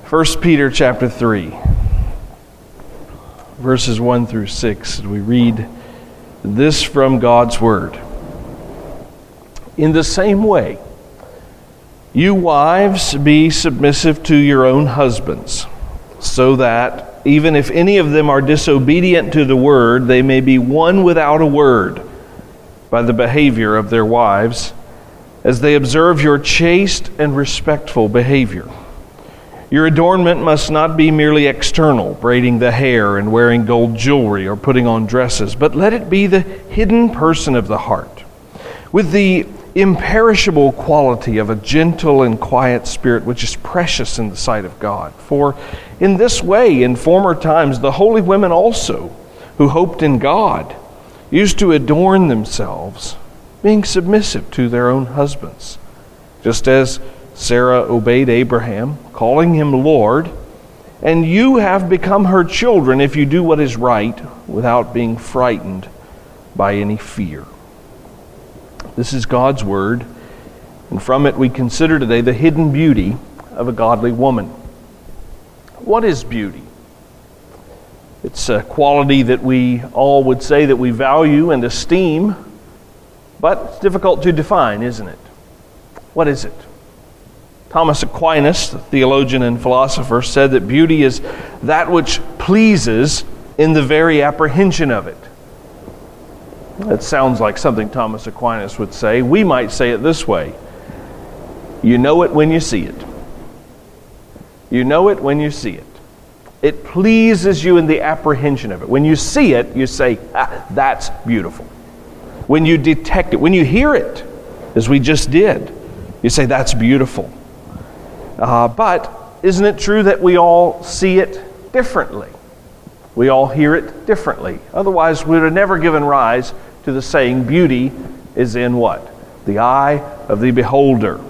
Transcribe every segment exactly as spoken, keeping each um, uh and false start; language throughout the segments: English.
First Peter chapter three, verses one through six. We read this from God's Word. In the same way, you wives, be submissive to your own husbands, so that, even if any of them are disobedient to the word, they may be won without a word by the behavior of their wives, as they observe your chaste and respectful behavior. Your adornment must not be merely external, braiding the hair and wearing gold jewelry or putting on dresses, but let it be the hidden person of the heart, with the imperishable quality of a gentle and quiet spirit, which is precious in the sight of God. For in this way, in former times, the holy women also, who hoped in God, used to adorn themselves, being submissive to their own husbands, just as Sarah obeyed Abraham, calling him Lord, and you have become her children if you do what is right without being frightened by any fear. This is God's Word, and from it we consider today the hidden beauty of a godly woman. What is beauty? It's a quality that we all would say that we value and esteem, but it's difficult to define, isn't it? What is it? Thomas Aquinas, the theologian and philosopher, said that beauty is that which pleases in the very apprehension of it. That sounds like something Thomas Aquinas would say. We might say it this way: you know it when you see it. You know it when you see it. It pleases you in the apprehension of it. When you see it, you say, ah, that's beautiful. When you detect it, when you hear it, as we just did, you say, that's beautiful. Uh, but isn't it true that we all see it differently? We all hear it differently. Otherwise, we would have never given rise to the saying, beauty is in what? The eye of the beholder.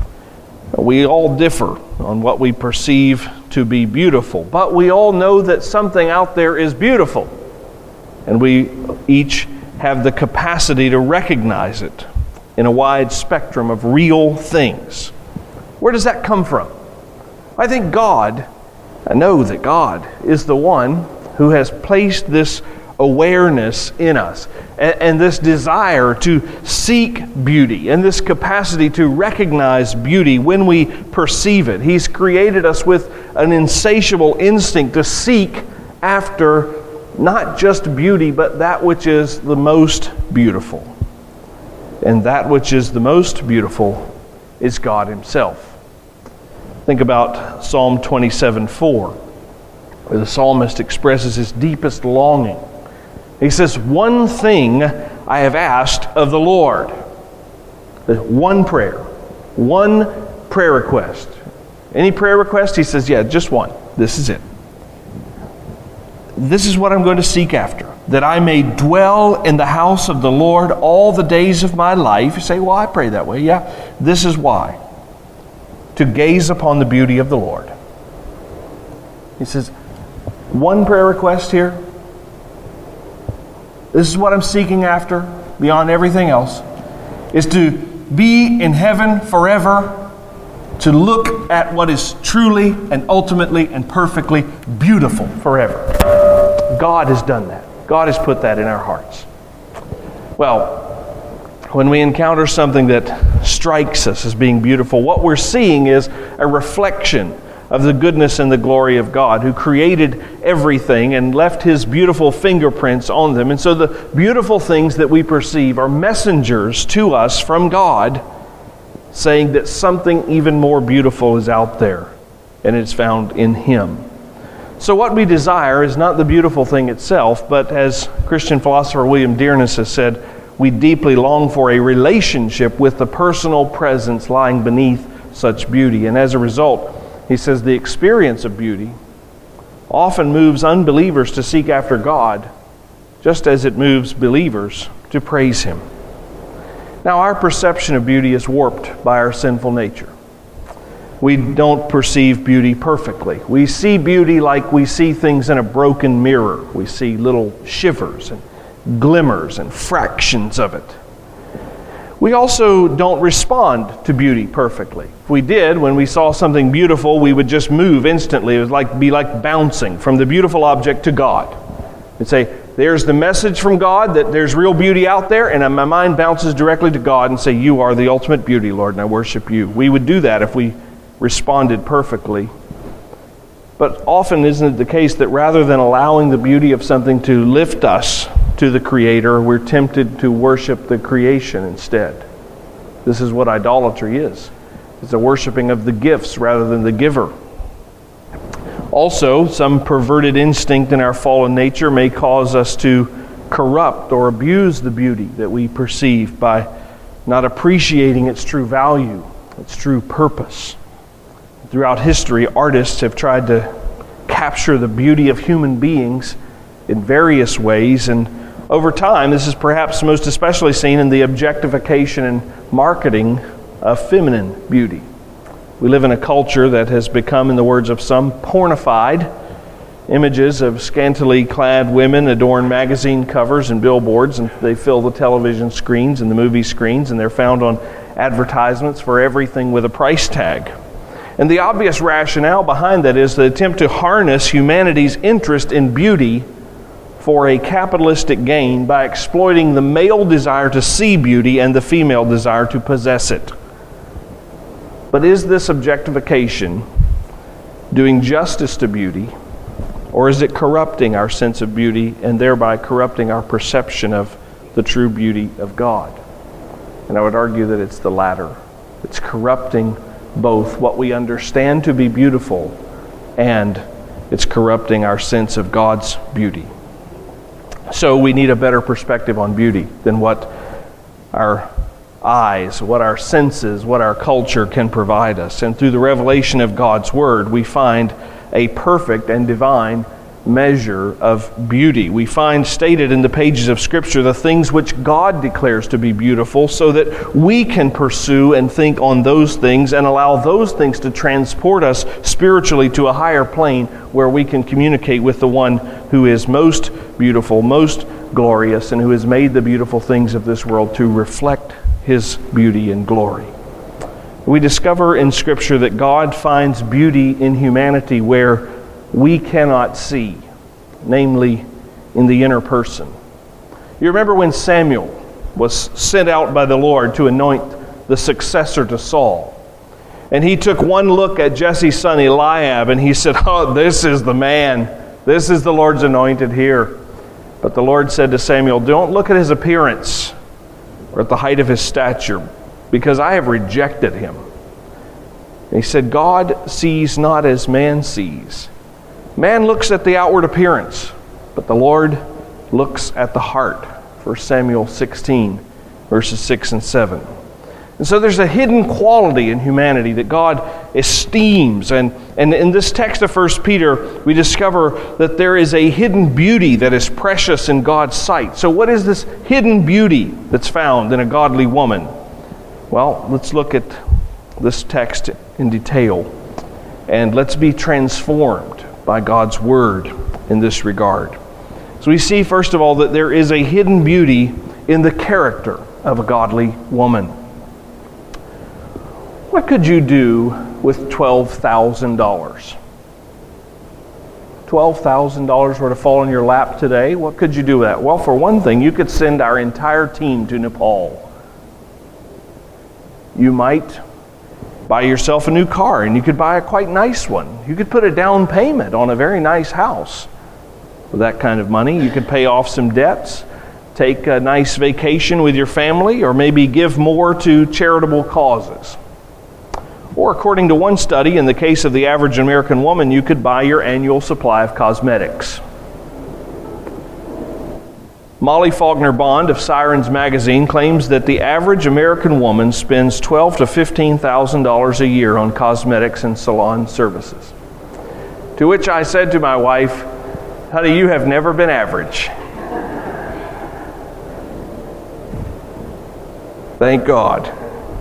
We all differ on what we perceive to be beautiful, but we all know that something out there is beautiful, and we each have the capacity to recognize it in a wide spectrum of real things. Where does that come from? I think God, I know that God is the one who has placed this awareness in us and, and this desire to seek beauty and this capacity to recognize beauty when we perceive it. He's created us with an insatiable instinct to seek after not just beauty, but that which is the most beautiful. And that which is the most beautiful is God Himself. Think about Psalm twenty-seven four, where the psalmist expresses his deepest longing. He says, one thing I have asked of the Lord. One prayer. One prayer request. Any prayer request? He says, yeah, just one. This is it. This is what I'm going to seek after, that I may dwell in the house of the Lord all the days of my life. You say, well, I pray that way. Yeah, this is why. To gaze upon the beauty of the Lord. He says, one prayer request here. This is what I'm seeking after, beyond everything else, is to be in heaven forever, to look at what is truly and ultimately and perfectly beautiful forever. God has done that. God has put that in our hearts. Well, when we encounter something that strikes us as being beautiful, what we're seeing is a reflection of the goodness and the glory of God, who created everything and left His beautiful fingerprints on them. And so the beautiful things that we perceive are messengers to us from God, saying that something even more beautiful is out there, and it's found in Him. So what we desire is not the beautiful thing itself, but as Christian philosopher William Dearness has said, we deeply long for a relationship with the personal presence lying beneath such beauty. And as a result, he says, the experience of beauty often moves unbelievers to seek after God, just as it moves believers to praise Him. Now, our perception of beauty is warped by our sinful nature. We don't perceive beauty perfectly. We see beauty like we see things in a broken mirror. We see little shivers and glimmers and fractions of it. We also don't respond to beauty perfectly. If we did, when we saw something beautiful, we would just move instantly. It would like, be like bouncing from the beautiful object to God. We'd say, there's the message from God that there's real beauty out there, and my mind bounces directly to God and say, you are the ultimate beauty, Lord, and I worship you. We would do that if we responded perfectly. But often isn't it the case that rather than allowing the beauty of something to lift us to the Creator, we're tempted to worship the creation instead? This is what idolatry is. It's a worshiping of the gifts rather than the giver. Also, some perverted instinct in our fallen nature may cause us to corrupt or abuse the beauty that we perceive by not appreciating its true value, its true purpose. Throughout history, artists have tried to capture the beauty of human beings in various ways, and over time, this is perhaps most especially seen in the objectification and marketing of feminine beauty. We live in a culture that has become, in the words of some, pornified. Images of scantily clad women adorn magazine covers and billboards, and they fill the television screens and the movie screens, and they're found on advertisements for everything with a price tag. And the obvious rationale behind that is the attempt to harness humanity's interest in beauty for a capitalistic gain by exploiting the male desire to see beauty and the female desire to possess it. But is this objectification doing justice to beauty, or is it corrupting our sense of beauty and thereby corrupting our perception of the true beauty of God? And I would argue that it's the latter. It's corrupting both what we understand to be beautiful, and it's corrupting our sense of God's beauty. So we need a better perspective on beauty than what our eyes, what our senses, what our culture can provide us. And through the revelation of God's Word, we find a perfect and divine measure of beauty. We find stated in the pages of Scripture the things which God declares to be beautiful, so that we can pursue and think on those things and allow those things to transport us spiritually to a higher plane where we can communicate with the one who is most beautiful, most glorious, and who has made the beautiful things of this world to reflect His beauty and glory. We discover in Scripture that God finds beauty in humanity where we cannot see, namely in the inner person. You remember when Samuel was sent out by the Lord to anoint the successor to Saul. And he took one look at Jesse's son Eliab and he said, "Oh, this is the man. This is the Lord's anointed here." But the Lord said to Samuel, "Don't look at his appearance or at the height of his stature, because I have rejected him." And he said, God sees not as man sees. Man looks at the outward appearance, but the Lord looks at the heart. First Samuel sixteen, verses six and seven. And so there's a hidden quality in humanity that God esteems. And, and in this text of First Peter, we discover that there is a hidden beauty that is precious in God's sight. So what is this hidden beauty that's found in a godly woman? Well, let's look at this text in detail. And let's be transformed by God's Word in this regard. So we see, first of all, that there is a hidden beauty in the character of a godly woman. What could you do with twelve thousand dollars? twelve thousand dollars were to fall in your lap today, what could you do with that? Well, for one thing, you could send our entire team to Nepal. You might buy yourself a new car, and you could buy a quite nice one. You could put a down payment on a very nice house. With that kind of money, you could pay off some debts, take a nice vacation with your family, or maybe give more to charitable causes. Or according to one study, in the case of the average American woman, you could buy your annual supply of cosmetics. Molly Faulkner Bond of Sirens Magazine claims that the average American woman spends twelve thousand to fifteen thousand dollars a year on cosmetics and salon services. To which I said to my wife, "Honey, you have never been average." Thank God.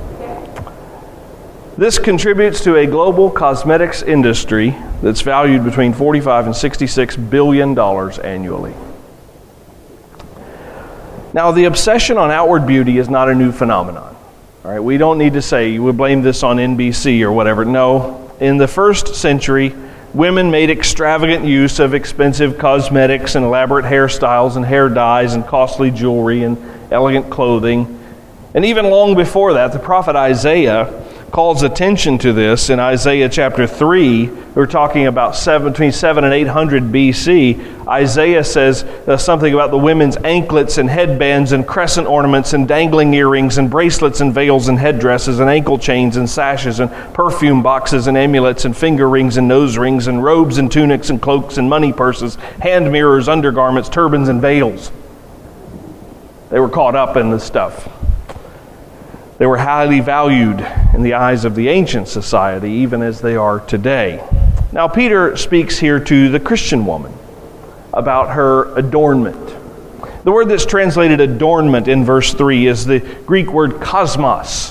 This contributes to a global cosmetics industry that's valued between forty-five and sixty-six billion dollars annually. Now, the obsession on outward beauty is not a new phenomenon. All right, we don't need to say, you would blame this on N B C or whatever. No, in the first century, women made extravagant use of expensive cosmetics and elaborate hairstyles and hair dyes and costly jewelry and elegant clothing. And even long before that, the prophet Isaiah calls attention to this in Isaiah chapter three. We're talking about seven, between seven and eight hundred B C. Isaiah says uh, something about the women's anklets and headbands and crescent ornaments and dangling earrings and bracelets and veils and headdresses and ankle chains and sashes and perfume boxes and amulets and finger rings and nose rings and robes and tunics and cloaks and money purses, hand mirrors, undergarments, turbans and veils. They were caught up in this stuff. They were highly valued in the eyes of the ancient society, even as they are today. Now, Peter speaks here to the Christian woman about her adornment. The word that's translated adornment in verse three is the Greek word kosmos.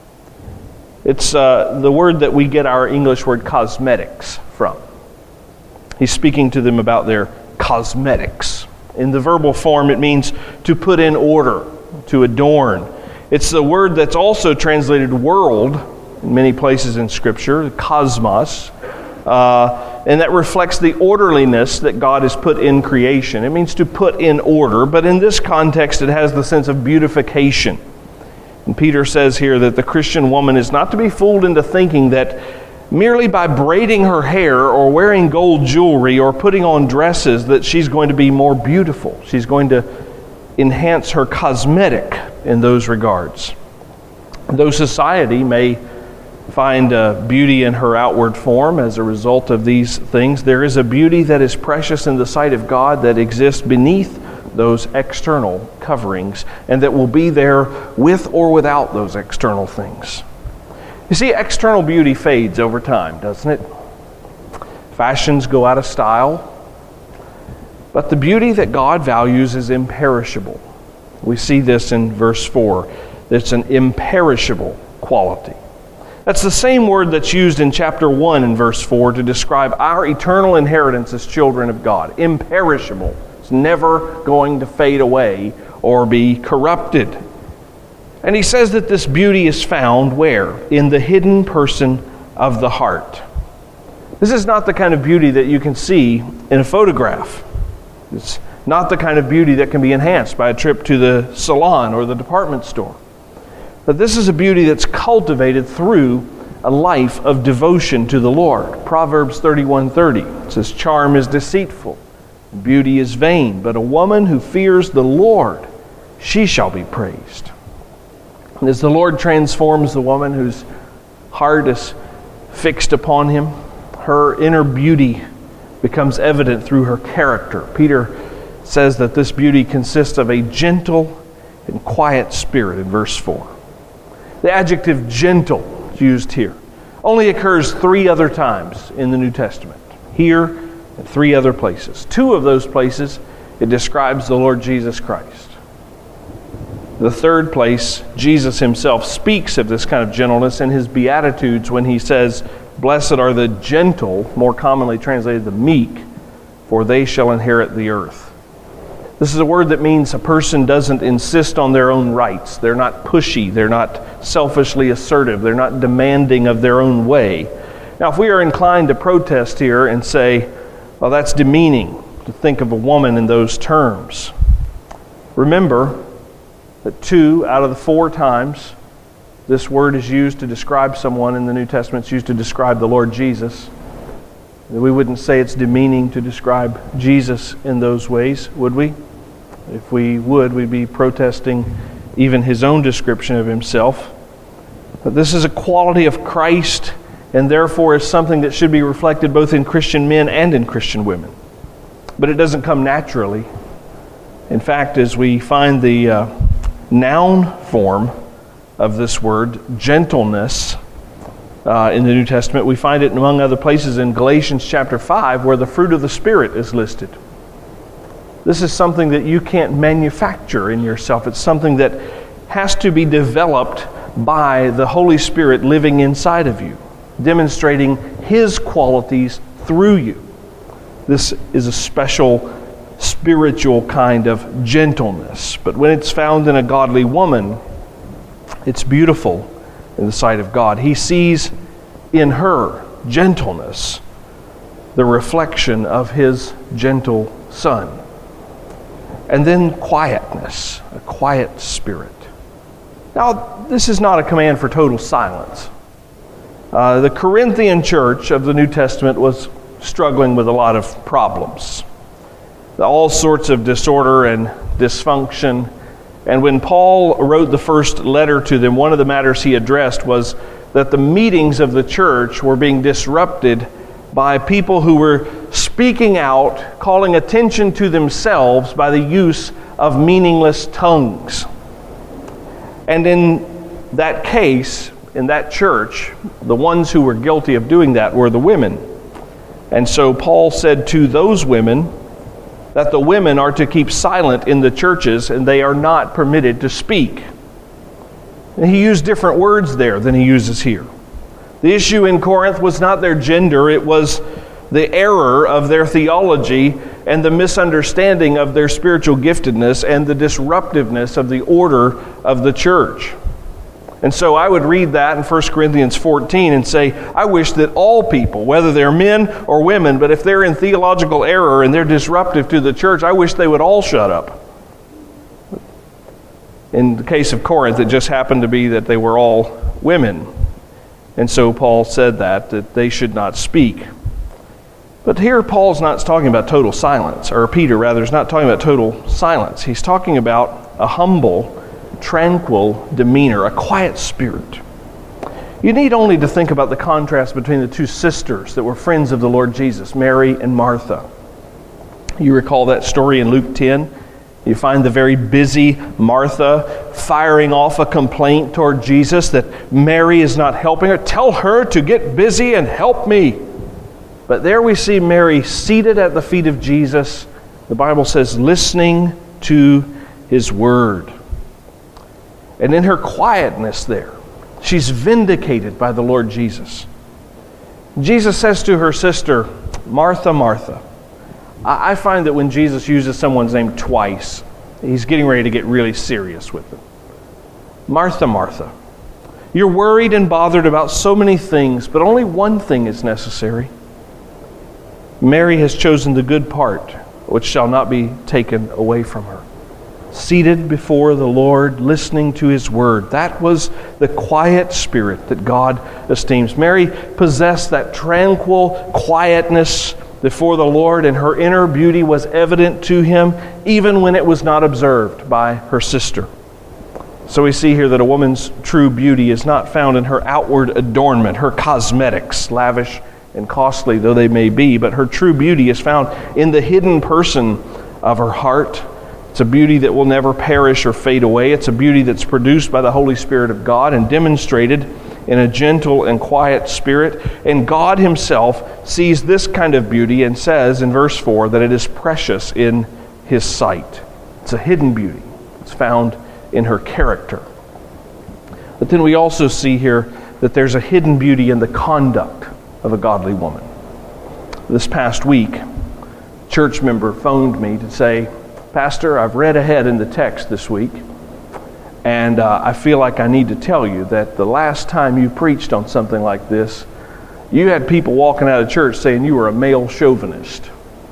It's uh, the word that we get our English word cosmetics from. He's speaking to them about their cosmetics. In the verbal form, it means to put in order, to adorn. It's the word that's also translated world in many places in Scripture, cosmos, uh, and that reflects the orderliness that God has put in creation. It means to put in order, but in this context it has the sense of beautification. And Peter says here that the Christian woman is not to be fooled into thinking that merely by braiding her hair or wearing gold jewelry or putting on dresses that she's going to be more beautiful. She's going to enhance her cosmetic in those regards. Though society may find uh, beauty in her outward form as a result of these things, there is a beauty that is precious in the sight of God that exists beneath those external coverings and that will be there with or without those external things. You see, external beauty fades over time, doesn't it? Fashions go out of style. But the beauty that God values is imperishable. We see this in verse four. It's an imperishable quality. That's the same word that's used in chapter one in verse four to describe our eternal inheritance as children of God. Imperishable. It's never going to fade away or be corrupted. And he says that this beauty is found where? In the hidden person of the heart. This is not the kind of beauty that you can see in a photograph. It's not the kind of beauty that can be enhanced by a trip to the salon or the department store. But this is a beauty that's cultivated through a life of devotion to the Lord. Proverbs thirty-one thirty says, "Charm is deceitful, beauty is vain, but a woman who fears the Lord, she shall be praised." And as the Lord transforms the woman whose heart is fixed upon Him, her inner beauty becomes evident through her character. Peter says that this beauty consists of a gentle and quiet spirit in verse four. The adjective gentle is used here. Only occurs three other times in the New Testament. Here and three other places. Two of those places, it describes the Lord Jesus Christ. The third place, Jesus Himself speaks of this kind of gentleness in His Beatitudes when He says, "Blessed are the gentle," more commonly translated the meek, "for they shall inherit the earth." This is a word that means a person doesn't insist on their own rights. They're not pushy. They're not selfishly assertive. They're not demanding of their own way. Now, if we are inclined to protest here and say, well, that's demeaning to think of a woman in those terms, remember that two out of the four times this word is used to describe someone in the New Testament, it's used to describe the Lord Jesus. We wouldn't say it's demeaning to describe Jesus in those ways, would we? If we would, we'd be protesting even His own description of Himself. But this is a quality of Christ, and therefore is something that should be reflected both in Christian men and in Christian women. But it doesn't come naturally. In fact, as we find the uh, noun form of this word, gentleness, uh, in the New Testament, we find it among other places in Galatians chapter five, where the fruit of the Spirit is listed. This is something that you can't manufacture in yourself. It's something that has to be developed by the Holy Spirit living inside of you, demonstrating His qualities through you. This is a special spiritual kind of gentleness. But when it's found in a godly woman, it's beautiful in the sight of God. He sees in her gentleness the reflection of His gentle Son. And then quietness, a quiet spirit. Now, this is not a command for total silence. Uh, the Corinthian church of the New Testament was struggling with a lot of problems. All sorts of disorder and dysfunction. And when Paul wrote the first letter to them, one of the matters he addressed was that the meetings of the church were being disrupted by people who were speaking out, calling attention to themselves by the use of meaningless tongues. And in that case, in that church, the ones who were guilty of doing that were the women. And so Paul said to those women that the women are to keep silent in the churches and they are not permitted to speak. And he used different words there than he uses here. The issue in Corinth was not their gender, it was the error of their theology and the misunderstanding of their spiritual giftedness and the disruptiveness of the order of the church. And so I would read that in First Corinthians fourteen and say, I wish that all people, whether they're men or women, but if they're in theological error and they're disruptive to the church, I wish they would all shut up. In the case of Corinth, it just happened to be that they were all women. And so Paul said that, that they should not speak. But here Paul's not talking about total silence, or Peter rather is not talking about total silence. He's talking about a humble, tranquil demeanor, a quiet spirit. You need only to think about the contrast between the two sisters that were friends of the Lord Jesus, Mary and Martha. You recall that story in Luke ten? You find the very busy Martha firing off a complaint toward Jesus that Mary is not helping her. Tell her to get busy and help me. But there we see Mary seated at the feet of Jesus. The Bible says, listening to His word. And in her quietness there, she's vindicated by the Lord Jesus. Jesus says to her sister, Martha, Martha. I find that when Jesus uses someone's name twice, He's getting ready to get really serious with them. Martha, Martha, you're worried and bothered about so many things, but only one thing is necessary. Mary has chosen the good part, which shall not be taken away from her. Seated before the Lord, listening to His word. That was the quiet spirit that God esteems. Mary possessed that tranquil quietness before the Lord, and her inner beauty was evident to Him, even when it was not observed by her sister. So we see here that a woman's true beauty is not found in her outward adornment, her cosmetics, lavish and costly though they may be, but her true beauty is found in the hidden person of her heart. It's a beauty that will never perish or fade away. It's a beauty that's produced by the Holy Spirit of God and demonstrated in a gentle and quiet spirit. And God Himself sees this kind of beauty and says in verse four that it is precious in His sight. It's a hidden beauty. It's found in her character. But then we also see here that there's a hidden beauty in the conduct of a godly woman. This past week, a church member phoned me to say, Pastor, I've read ahead in the text this week, and uh, I feel like I need to tell you that the last time you preached on something like this, you had people walking out of church saying you were a male chauvinist.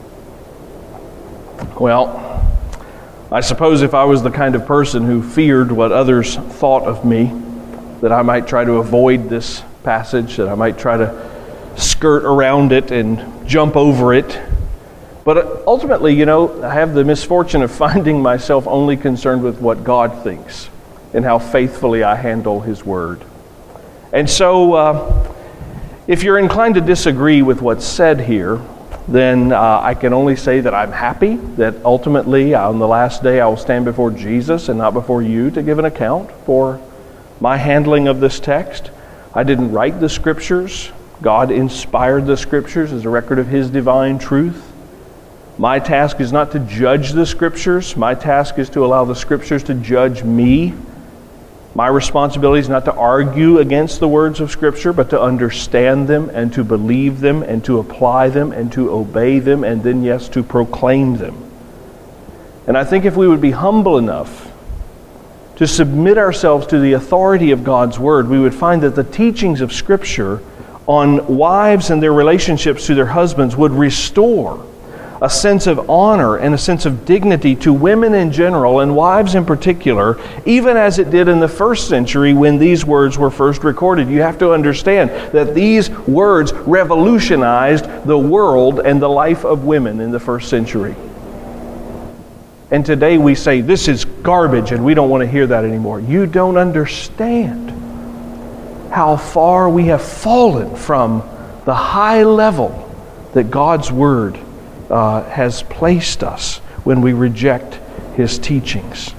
Well, I suppose if I was the kind of person who feared what others thought of me, that I might try to avoid this passage, that I might try to skirt around it and jump over it. But ultimately, you know, I have the misfortune of finding myself only concerned with what God thinks and how faithfully I handle His word. And so, uh, if you're inclined to disagree with what's said here, then uh, I can only say that I'm happy that ultimately on the last day I will stand before Jesus and not before you to give an account for my handling of this text. I didn't write the Scriptures. God inspired the Scriptures as a record of His divine truth. My task is not to judge the Scriptures. My task is to allow the Scriptures to judge me. My responsibility is not to argue against the words of Scripture, but to understand them and to believe them and to apply them and to obey them and then, yes, to proclaim them. And I think if we would be humble enough to submit ourselves to the authority of God's Word, we would find that the teachings of Scripture on wives and their relationships to their husbands would restore a sense of honor and a sense of dignity to women in general and wives in particular, even as it did in the first century when these words were first recorded. You have to understand that these words revolutionized the world and the life of women in the first century. And today we say, this is garbage, and we don't want to hear that anymore. You don't understand how far we have fallen from the high level that God's Word uh, has placed us when we reject His teachings.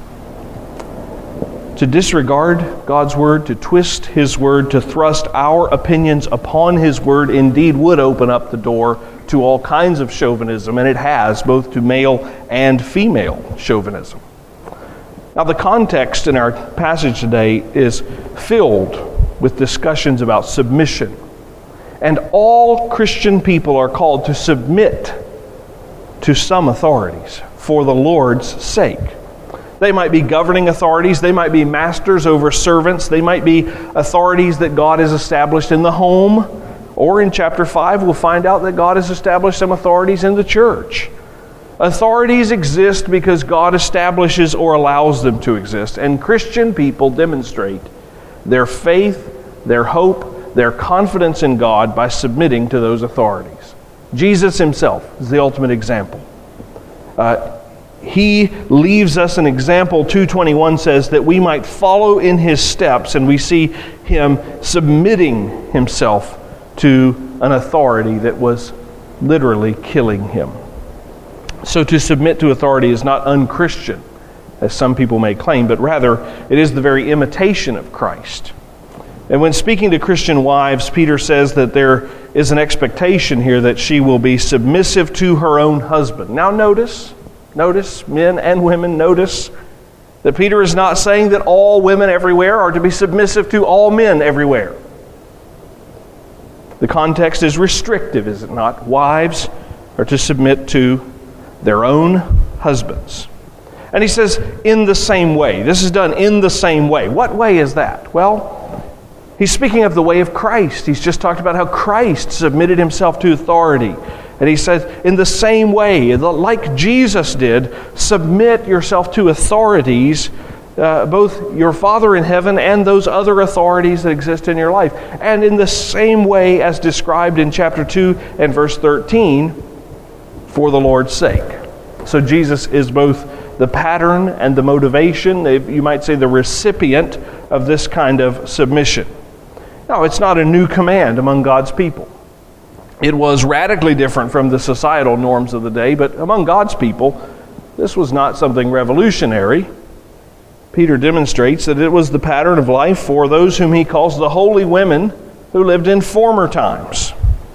To disregard God's Word, to twist His Word, to thrust our opinions upon His Word indeed would open up the door to all kinds of chauvinism, and it has, both to male and female chauvinism. Now, the context in our passage today is filled with discussions about submission. And all Christian people are called to submit to some authorities for the Lord's sake. They might be governing authorities, they might be masters over servants, they might be authorities that God has established in the home, or in chapter five we'll find out that God has established some authorities in the church. Authorities exist because God establishes or allows them to exist, and Christian people demonstrate their faith, their hope, their confidence in God by submitting to those authorities. Jesus Himself is the ultimate example. Uh, he leaves us an example. two twenty-one says that we might follow in His steps, and we see Him submitting Himself to an authority that was literally killing Him. So to submit to authority is not unchristian, as some people may claim, but rather it is the very imitation of Christ. And when speaking to Christian wives, Peter says that there is an expectation here that she will be submissive to her own husband. Now notice, notice, men and women, notice that Peter is not saying that all women everywhere are to be submissive to all men everywhere. The context is restrictive, is it not? Wives are to submit to their own husbands. And he says, in the same way. This is done in the same way. What way is that? Well, he's speaking of the way of Christ. He's just talked about how Christ submitted Himself to authority. And he says, in the same way, like Jesus did, submit yourself to authorities, uh, both your Father in heaven and those other authorities that exist in your life. And in the same way as described in chapter two and verse thirteen, for the Lord's sake. So Jesus is both the pattern and the motivation, you might say the recipient of this kind of submission. Now, it's not a new command among God's people. It was radically different from the societal norms of the day, but among God's people, this was not something revolutionary. Peter demonstrates that it was the pattern of life for those whom he calls the holy women who lived in former times.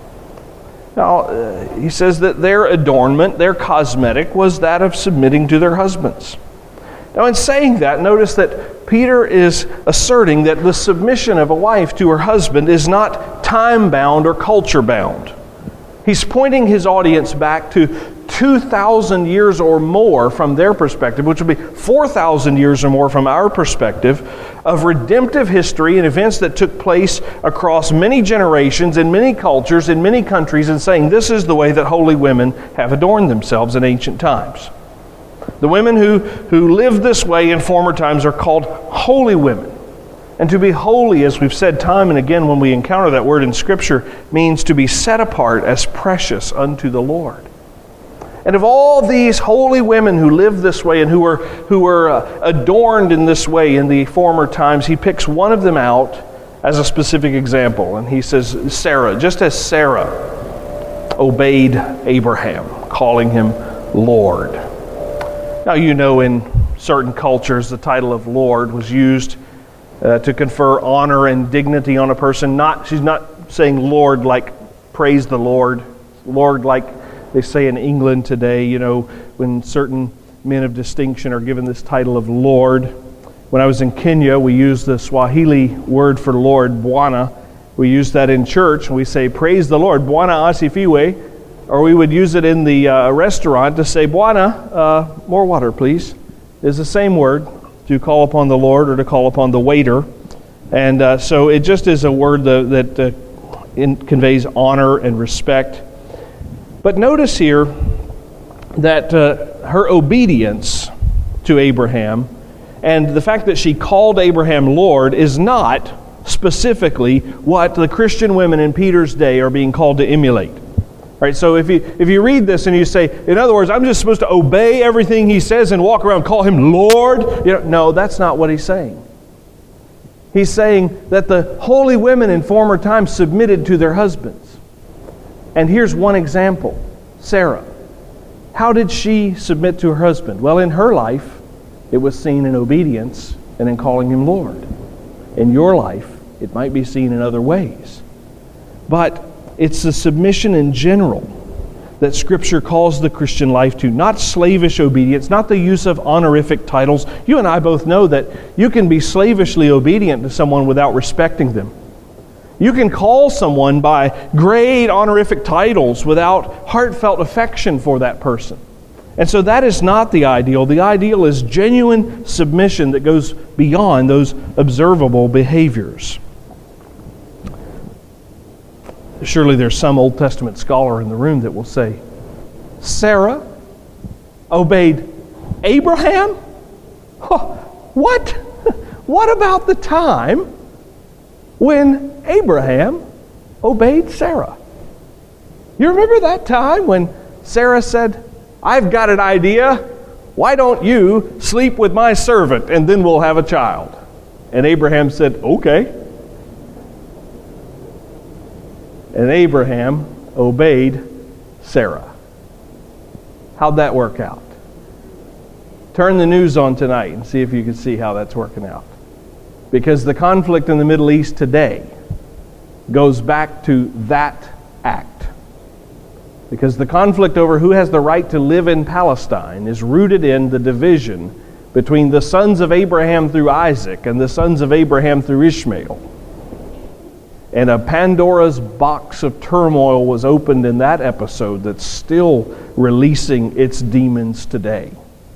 Now, uh, he says that their adornment, their cosmetic, was that of submitting to their husbands. Now, in saying that, notice that Peter is asserting that the submission of a wife to her husband is not time-bound or culture-bound. He's pointing his audience back to two thousand years or more from their perspective, which would be four thousand years or more from our perspective, of redemptive history and events that took place across many generations, in many cultures, in many countries, and saying this is the way that holy women have adorned themselves in ancient times. The women who, who lived this way in former times are called holy women. And to be holy, as we've said time and again when we encounter that word in Scripture, means to be set apart as precious unto the Lord. And of all these holy women who lived this way and who were, who were uh, adorned in this way in the former times, he picks one of them out as a specific example. And he says, Sarah, just as Sarah obeyed Abraham, calling him Lord. Now, you know, in certain cultures, the title of Lord was used uh, to confer honor and dignity on a person. Not, she's not saying Lord like praise the Lord, Lord like they say in England today, you know, when certain men of distinction are given this title of Lord. When I was in Kenya, we used the Swahili word for Lord, Bwana. We use that in church, and we say, praise the Lord, Bwana asifiwe. or we would use it in the uh, restaurant to say, Buona, uh, more water, please, is the same word to call upon the Lord or to call upon the waiter. And uh, so it just is a word that, that uh, in, conveys honor and respect. But notice here that uh, her obedience to Abraham and the fact that she called Abraham Lord is not specifically what the Christian women in Peter's day are being called to emulate. Right, so if you if you read this and you say, in other words, I'm just supposed to obey everything he says and walk around, call him Lord, you know, no, that's not what he's saying. He's saying that the holy women in former times submitted to their husbands. And here's one example, Sarah. How did she submit to her husband? Well, in her life, it was seen in obedience and in calling him Lord. In your life, it might be seen in other ways. But it's the submission in general that Scripture calls the Christian life to, not slavish obedience, not the use of honorific titles. You and I both know that you can be slavishly obedient to someone without respecting them. You can call someone by great honorific titles without heartfelt affection for that person. And so that is not the ideal. The ideal is genuine submission that goes beyond those observable behaviors. Surely there's some Old Testament scholar in the room that will say, Sarah obeyed Abraham? Oh, what? What about the time when Abraham obeyed Sarah? You remember that time when Sarah said, I've got an idea. Why don't you sleep with my servant and then we'll have a child? And Abraham said, okay. And Abraham obeyed Sarah. How'd that work out? Turn the news on tonight and see if you can see how that's working out. Because the conflict in the Middle East today goes back to that act. Because the conflict over who has the right to live in Palestine is rooted in the division between the sons of Abraham through Isaac and the sons of Abraham through Ishmael. And a Pandora's box of turmoil was opened in that episode that's still releasing its demons today.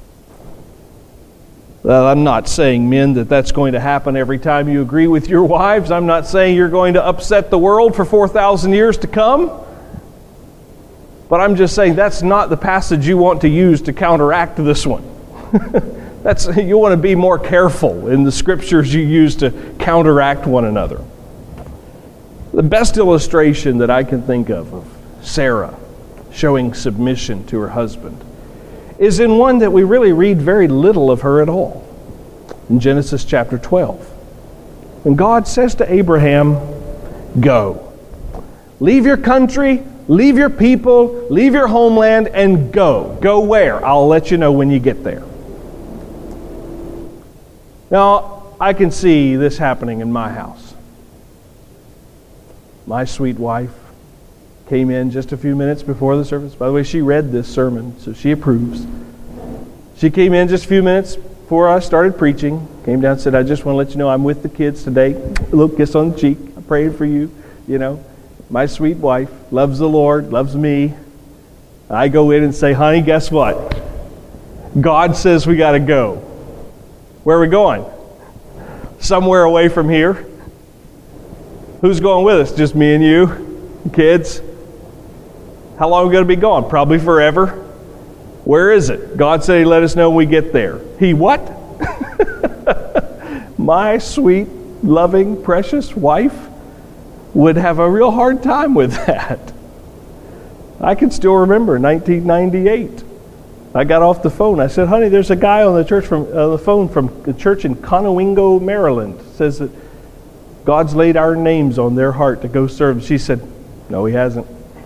Well, I'm not saying, men, that that's going to happen every time you agree with your wives. I'm not saying you're going to upset the world for four thousand years to come. But I'm just saying that's not the passage you want to use to counteract this one. That's, you want to be more careful in the scriptures you use to counteract one another. The best illustration that I can think of of Sarah showing submission to her husband is in one that we really read very little of her at all. In Genesis chapter twelve. When God says to Abraham, go. Leave your country, leave your people, leave your homeland, and go. Go where? I'll let you know when you get there. Now, I can see this happening in my house. My sweet wife came in just a few minutes before the service. By the way, she read this sermon, so she approves. She came in just a few minutes before I started preaching. Came down and said, I just want to let you know I'm with the kids today. A little kiss on the cheek. I'm praying for you. You know, my sweet wife loves the Lord, loves me. I go in and say, honey, guess what? God says we got to go. Where are we going? Somewhere away from here. Who's going with us? Just me and you? Kids? How long are we going to be gone? Probably forever. Where is it? God said He'd let us know when we get there. He what? My sweet, loving, precious wife would have a real hard time with that. I can still remember nineteen ninety-eight. I got off the phone. I said, honey, there's a guy on the church from uh, the phone from the church in Conowingo, Maryland. Says that God's laid our names on their heart to go serve. She said, no, He hasn't.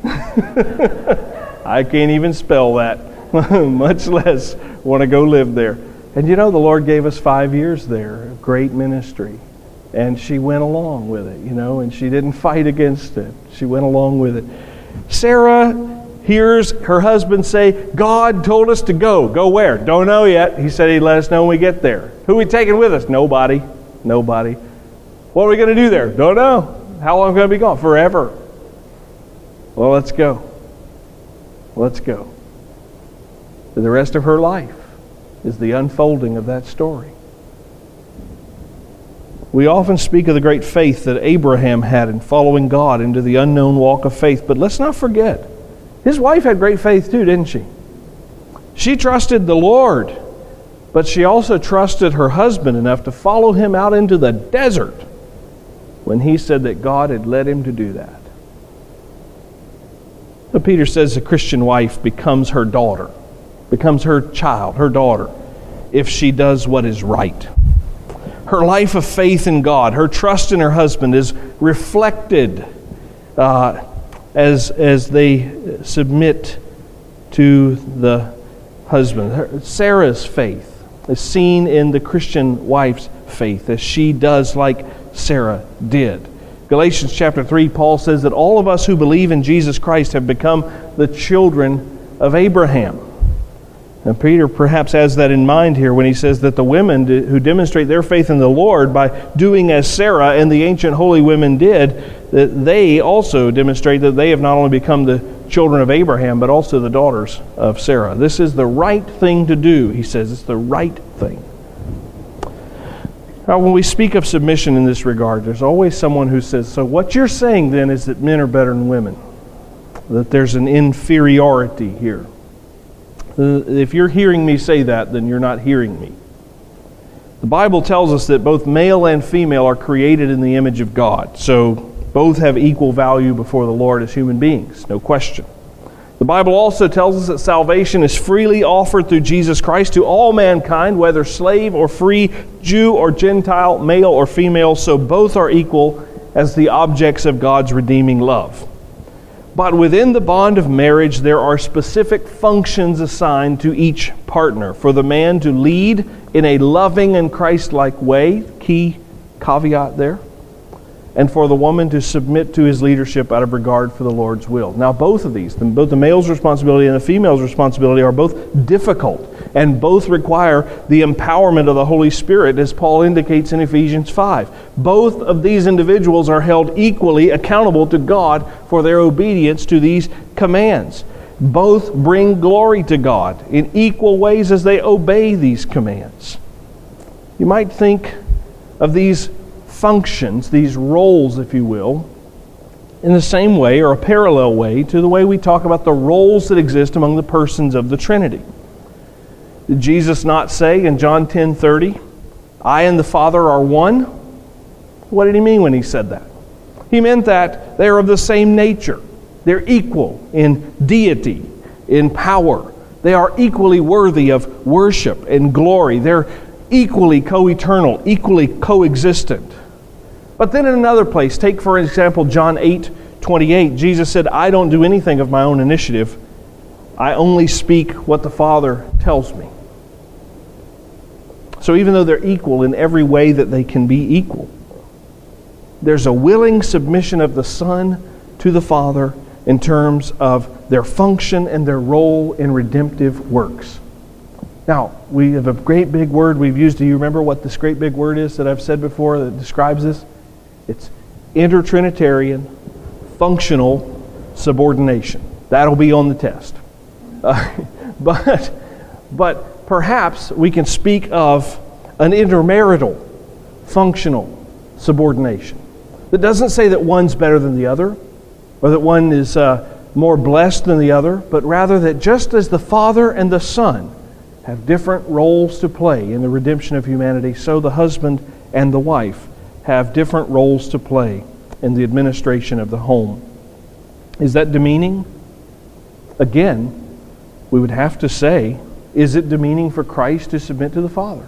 I can't even spell that, much less want to go live there. And you know, the Lord gave us five years there, of great ministry. And she went along with it, you know, and she didn't fight against it. She went along with it. Sarah hears her husband say, God told us to go. Go where? Don't know yet. He said He'd let us know when we get there. Who are we taking with us? Nobody. Nobody. What are we going to do there? Don't know. How long are we going to be gone? Forever. Well, let's go. Let's go. The rest of her life is the unfolding of that story. We often speak of the great faith that Abraham had in following God into the unknown walk of faith, but let's not forget, his wife had great faith too, didn't she? She trusted the Lord, but she also trusted her husband enough to follow him out into the desert when he said that God had led him to do that. So Peter says a Christian wife becomes her daughter, becomes her child, her daughter, if she does what is right. Her life of faith in God, her trust in her husband is reflected uh, as, as they submit to the husband. Her, Sarah's faith is seen in the Christian wife's faith as she does like Sarah did. Galatians chapter three, Paul says that all of us who believe in Jesus Christ have become the children of Abraham. And Peter perhaps has that in mind here when he says that the women who demonstrate their faith in the Lord by doing as Sarah and the ancient holy women did, that they also demonstrate that they have not only become the children of Abraham, but also the daughters of Sarah. This is the right thing to do, he says. It's the right thing. Now, when we speak of submission in this regard, there's always someone who says, so what you're saying then is that men are better than women, that there's an inferiority here. If you're hearing me say that, then you're not hearing me. The Bible tells us that both male and female are created in the image of God. So both have equal value before the Lord as human beings, no question. The Bible also tells us that salvation is freely offered through Jesus Christ to all mankind, whether slave or free, Jew or Gentile, male or female, so both are equal as the objects of God's redeeming love. But within the bond of marriage, there are specific functions assigned to each partner. For the man to lead in a loving and Christ-like way, key caveat there, and for the woman to submit to his leadership out of regard for the Lord's will. Now, both of these, both the male's responsibility and the female's responsibility, are both difficult, and both require the empowerment of the Holy Spirit, as Paul indicates in Ephesians five. Both of these individuals are held equally accountable to God for their obedience to these commands. Both bring glory to God in equal ways as they obey these commands. You might think of these functions, these roles, if you will, in the same way or a parallel way to the way we talk about the roles that exist among the persons of the Trinity. Did Jesus not say in John ten thirty, I and the Father are one? What did he mean when he said that? He meant that they are of the same nature. They're equal in deity, in power. They are equally worthy of worship and glory. They're equally co-eternal, equally co-existent. But then in another place, take for example John eight twenty-eight, Jesus said, I don't do anything of my own initiative. I only speak what the Father tells me. So even though they're equal in every way that they can be equal, there's a willing submission of the Son to the Father in terms of their function and their role in redemptive works. Now, we have a great big word we've used. Do you remember what this great big word is that I've said before that describes this? It's intertrinitarian functional subordination. That'll be on the test. Uh, but, but perhaps we can speak of an intermarital functional subordination. That doesn't say that one's better than the other, or that one is uh, more blessed than the other, but rather that just as the Father and the Son have different roles to play in the redemption of humanity, so the husband and the wife have different roles to play in the administration of the home. Is that demeaning? Again, we would have to say, is it demeaning for Christ to submit to the Father?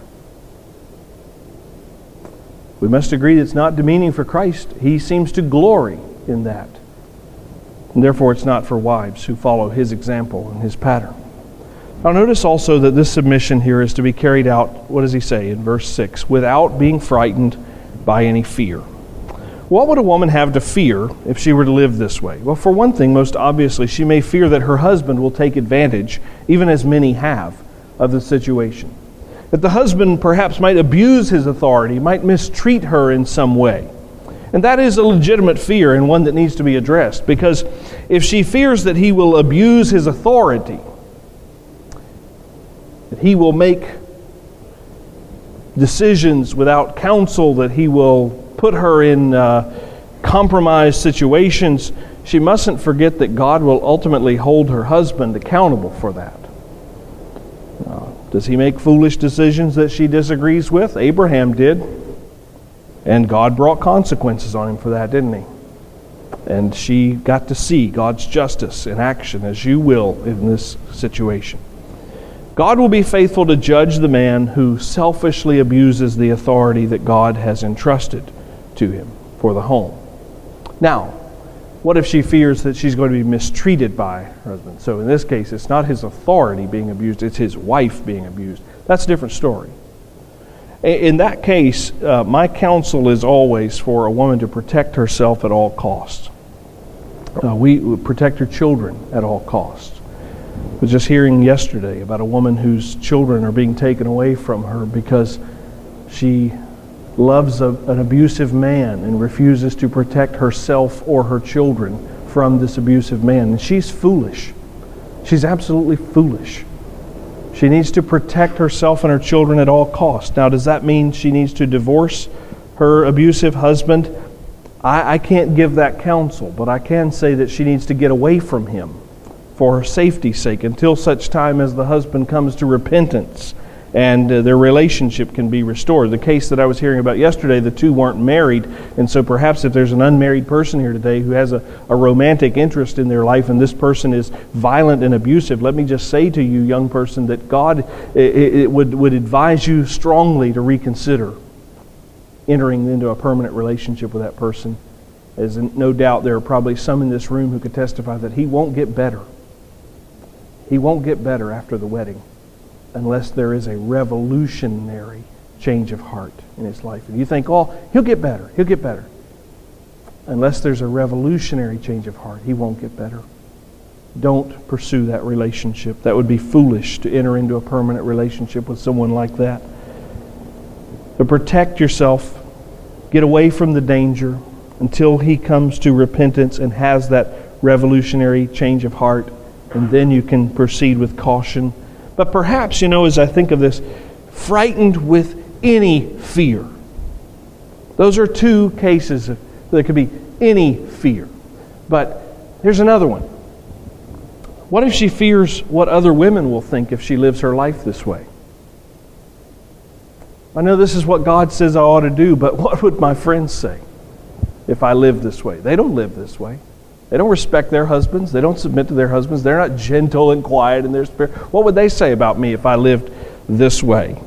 We must agree that it's not demeaning for Christ. He seems to glory in that. And therefore it's not for wives who follow His example and His pattern. Now notice also that this submission here is to be carried out, what does he say in verse six? Without being frightened by any fear. What would a woman have to fear if she were to live this way? Well, for one thing, most obviously, she may fear that her husband will take advantage, even as many have, of the situation. That the husband perhaps might abuse his authority, might mistreat her in some way. And that is a legitimate fear and one that needs to be addressed, because if she fears that he will abuse his authority, that he will make decisions without counsel, that he will put her in uh, compromised situations, she mustn't forget that God will ultimately hold her husband accountable for that. Uh, does he make foolish decisions that she disagrees with? Abraham did. And God brought consequences on him for that, didn't he? And she got to see God's justice in action, as you will in this situation. God will be faithful to judge the man who selfishly abuses the authority that God has entrusted to him for the home. Now, what if she fears that she's going to be mistreated by her husband? So in this case, it's not his authority being abused, it's his wife being abused. That's a different story. In that case, uh, my counsel is always for a woman to protect herself at all costs. Uh, we, we protect her children at all costs. I was just hearing yesterday about a woman whose children are being taken away from her because she loves a, an abusive man and refuses to protect herself or her children from this abusive man. And she's foolish. She's absolutely foolish. She needs to protect herself and her children at all costs. Now, does that mean she needs to divorce her abusive husband? I, I can't give that counsel, but I can say that she needs to get away from him for her safety's sake until such time as the husband comes to repentance and uh, their relationship can be restored. The case that I was hearing about yesterday, the two weren't married, and so perhaps if there's an unmarried person here today who has a, a romantic interest in their life and this person is violent and abusive, let me just say to you, young person, that God it, it would, would advise you strongly to reconsider entering into a permanent relationship with that person. As no doubt there are probably some in this room who could testify that he won't get better. He won't get better after the wedding unless there is a revolutionary change of heart in his life. And you think, oh, he'll get better, he'll get better. Unless there's a revolutionary change of heart, he won't get better. Don't pursue that relationship. That would be foolish to enter into a permanent relationship with someone like that. But protect yourself. Get away from the danger until he comes to repentance and has that revolutionary change of heart. And then you can proceed with caution. But perhaps, you know, as I think of this, frightened with any fear. Those are two cases. Of, there could be any fear. But here's another one. What if she fears what other women will think if she lives her life this way? I know this is what God says I ought to do, but what would my friends say if I lived this way? They don't live this way. They don't respect their husbands. They don't submit to their husbands. They're not gentle and quiet in their spirit. What would they say about me if I lived this way?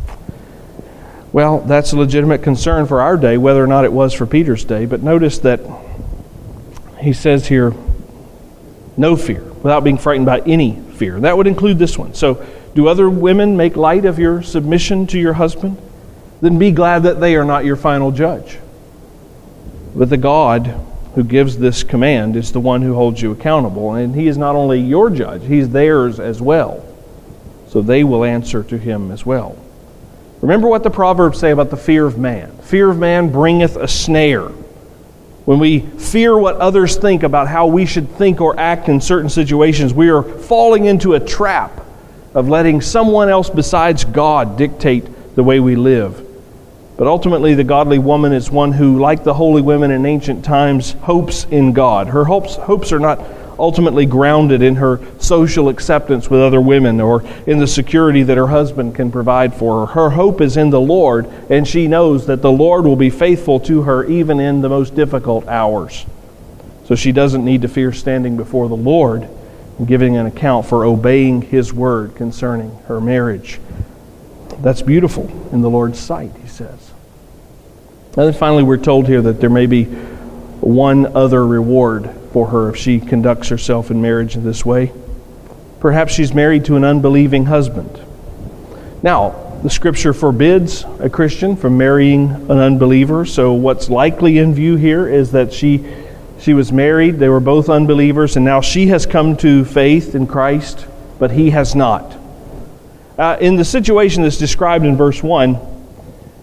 Well, that's a legitimate concern for our day, whether or not it was for Peter's day. But notice that he says here, no fear, without being frightened by any fear. That would include this one. So, do other women make light of your submission to your husband? Then be glad that they are not your final judge. But the God who gives this command is the one who holds you accountable. And he is not only your judge, he's theirs as well. So they will answer to him as well. Remember what the Proverbs say about the fear of man. Fear of man bringeth a snare. When we fear what others think about how we should think or act in certain situations, we are falling into a trap of letting someone else besides God dictate the way we live. But ultimately, the godly woman is one who, like the holy women in ancient times, hopes in God. Her hopes, hopes are not ultimately grounded in her social acceptance with other women or in the security that her husband can provide for her. Her hope is in the Lord, and she knows that the Lord will be faithful to her even in the most difficult hours. So she doesn't need to fear standing before the Lord and giving an account for obeying His word concerning her marriage. That's beautiful in the Lord's sight, he says. And then finally, we're told here that there may be one other reward for her if she conducts herself in marriage in this way. Perhaps she's married to an unbelieving husband. Now, the Scripture forbids a Christian from marrying an unbeliever, so what's likely in view here is that she she was married, they were both unbelievers, and now she has come to faith in Christ, but he has not. Uh, in the situation that's described in verse one,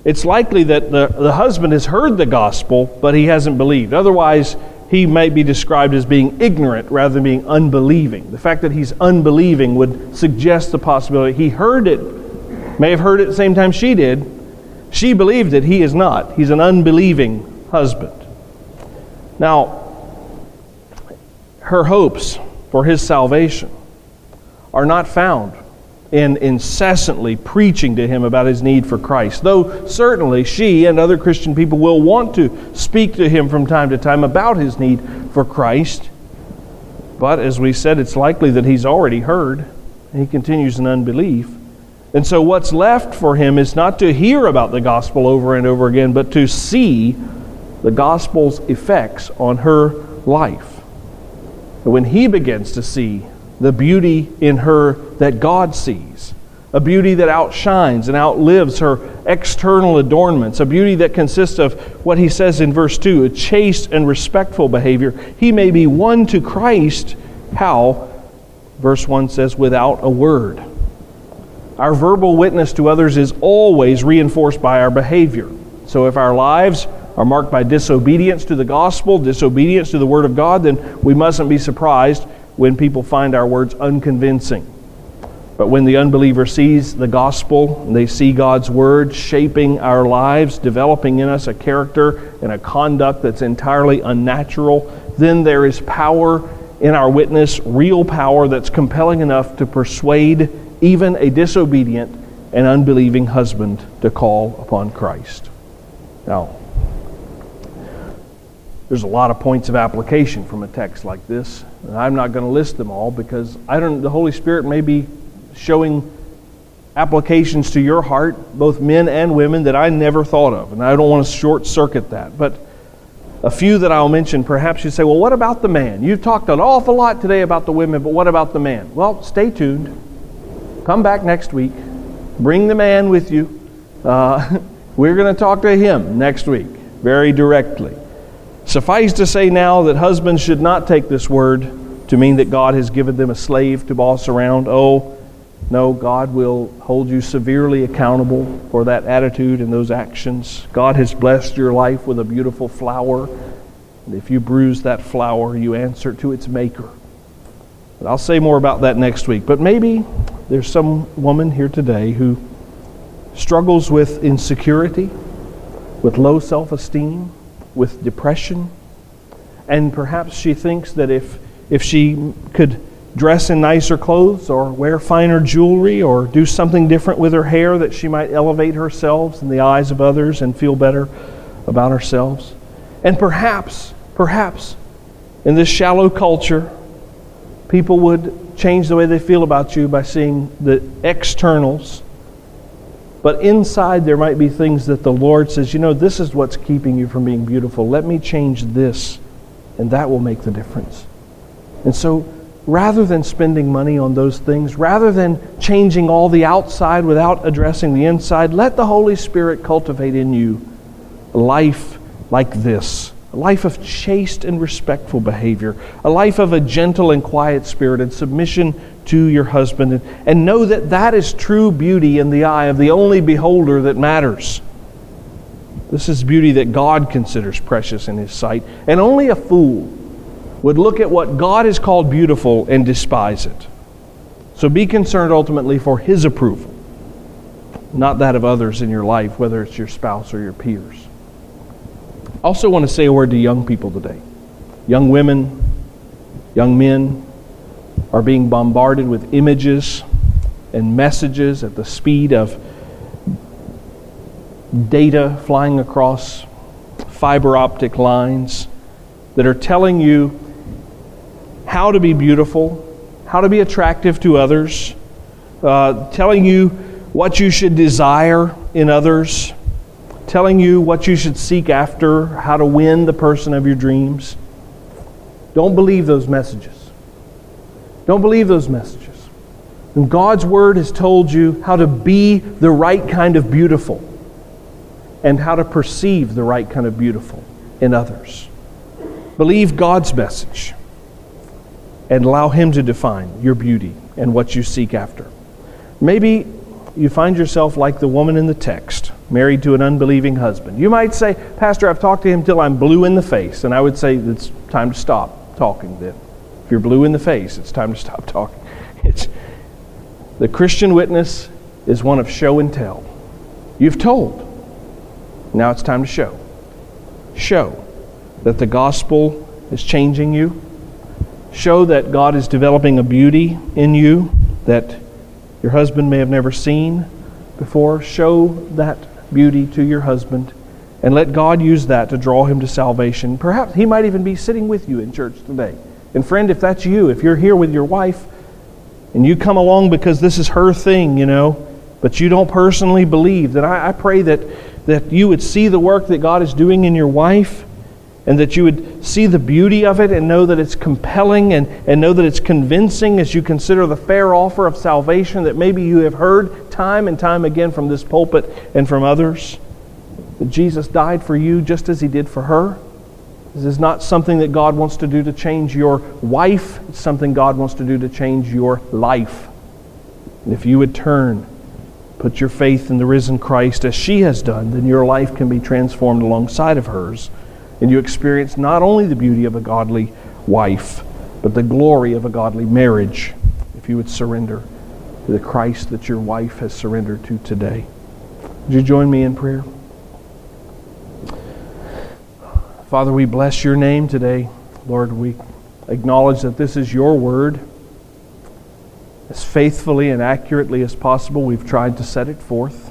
it's likely that the, the husband has heard the gospel, but he hasn't believed. Otherwise, he might be described as being ignorant rather than being unbelieving. The fact that he's unbelieving would suggest the possibility he heard it, may have heard it at the same time she did. She believed it, he is not. He's an unbelieving husband. Now, her hopes for his salvation are not found in incessantly preaching to him about his need for Christ. Though certainly she and other Christian people will want to speak to him from time to time about his need for Christ. But as we said, it's likely that he's already heard, and he continues in unbelief. And so what's left for him is not to hear about the gospel over and over again, but to see the gospel's effects on her life. And when he begins to see the beauty in her that God sees, a beauty that outshines and outlives her external adornments, a beauty that consists of what he says in verse two, a chaste and respectful behavior, he may be won to Christ. How? Verse one says, without a word. Our verbal witness to others is always reinforced by our behavior. So if our lives are marked by disobedience to the gospel, disobedience to the Word of God, then we mustn't be surprised when people find our words unconvincing. But when the unbeliever sees the gospel, and they see God's Word shaping our lives, developing in us a character and a conduct that's entirely unnatural, then there is power in our witness, real power that's compelling enough to persuade even a disobedient and unbelieving husband to call upon Christ. Now, there's a lot of points of application from a text like this. And I'm not going to list them all because I don't. The Holy Spirit may be showing applications to your heart, both men and women, that I never thought of. And I don't want to short-circuit that. But a few that I'll mention, perhaps you say, well, what about the man? You've talked an awful lot today about the women, but what about the man? Well, stay tuned. Come back next week. Bring the man with you. Uh, we're going to talk to him next week, very directly. Suffice to say now that husbands should not take this word to mean that God has given them a slave to boss around. Oh, no, God will hold you severely accountable for that attitude and those actions. God has blessed your life with a beautiful flower. And if you bruise that flower, you answer to its maker. But I'll say more about that next week. But maybe there's some woman here today who struggles with insecurity, with low self-esteem, with depression, and perhaps she thinks that if if she could dress in nicer clothes or wear finer jewelry or do something different with her hair, that she might elevate herself in the eyes of others and feel better about ourselves. And perhaps, perhaps, in this shallow culture, people would change the way they feel about you by seeing the externals. But inside there might be things that the Lord says, you know, this is what's keeping you from being beautiful. Let me change this, and that will make the difference. And so, rather than spending money on those things, rather than changing all the outside without addressing the inside, let the Holy Spirit cultivate in you a life like this. A life of chaste and respectful behavior. A life of a gentle and quiet spirit and submission to your husband. And, and know that that is true beauty in the eye of the only beholder that matters. This is beauty that God considers precious in His sight. And only a fool would look at what God has called beautiful and despise it. So be concerned ultimately for His approval, not that of others in your life, whether it's your spouse or your peers. I also want to say a word to young people today. Young women, young men are being bombarded with images and messages at the speed of data flying across fiber optic lines that are telling you how to be beautiful, how to be attractive to others, uh, telling you what you should desire in others, telling you what you should seek after, how to win the person of your dreams. Don't believe those messages. Don't believe those messages. And God's Word has told you how to be the right kind of beautiful and how to perceive the right kind of beautiful in others. Believe God's message and allow Him to define your beauty and what you seek after. Maybe you find yourself like the woman in the text, married to an unbelieving husband. You might say, Pastor, I've talked to him till I'm blue in the face. And I would say it's time to stop talking then. If you're blue in the face, it's time to stop talking. It's, the Christian witness is one of show and tell. You've told. Now it's time to show. Show that the gospel is changing you. Show that God is developing a beauty in you that your husband may have never seen before. Show that beauty to your husband and let God use that to draw him to salvation. Perhaps he might even be sitting with you in church today. And friend, if that's you, if you're here with your wife and you come along because this is her thing, you know, but you don't personally believe, then I, I pray that, that you would see the work that God is doing in your wife, and that you would see the beauty of it and know that it's compelling and, and know that it's convincing as you consider the fair offer of salvation that maybe you have heard time and time again from this pulpit and from others. That Jesus died for you just as He did for her. This is not something that God wants to do to change your wife. It's something God wants to do to change your life. And if you would turn, put your faith in the risen Christ as she has done, then your life can be transformed alongside of hers. And you experience not only the beauty of a godly wife, but the glory of a godly marriage, if you would surrender to the Christ that your wife has surrendered to today. Would you join me in prayer? Father, we bless your name today. Lord, we acknowledge that this is your word. As faithfully and accurately as possible, we've tried to set it forth.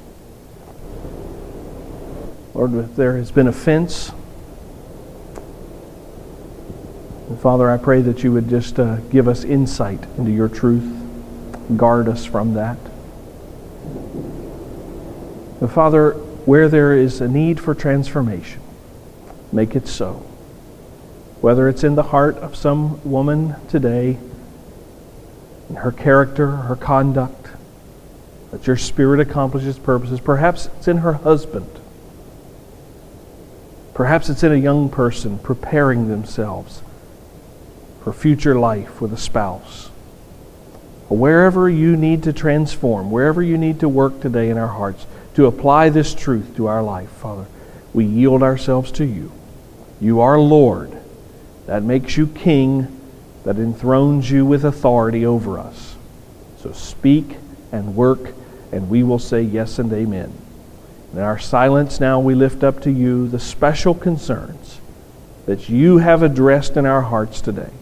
Lord, if there has been offense, and Father, I pray that you would just uh, give us insight into your truth. Guard us from that. And Father, where there is a need for transformation, make it so. Whether it's in the heart of some woman today, in her character, her conduct, that your Spirit accomplishes purposes. Perhaps it's in her husband. Perhaps it's in a young person preparing themselves for future life with a spouse. Wherever you need to transform, wherever you need to work today in our hearts to apply this truth to our life, Father, we yield ourselves to you. You are Lord. That makes you King, that enthrones you with authority over us. So speak and work, and we will say yes and amen. In our silence now, we lift up to you the special concerns that you have addressed in our hearts today.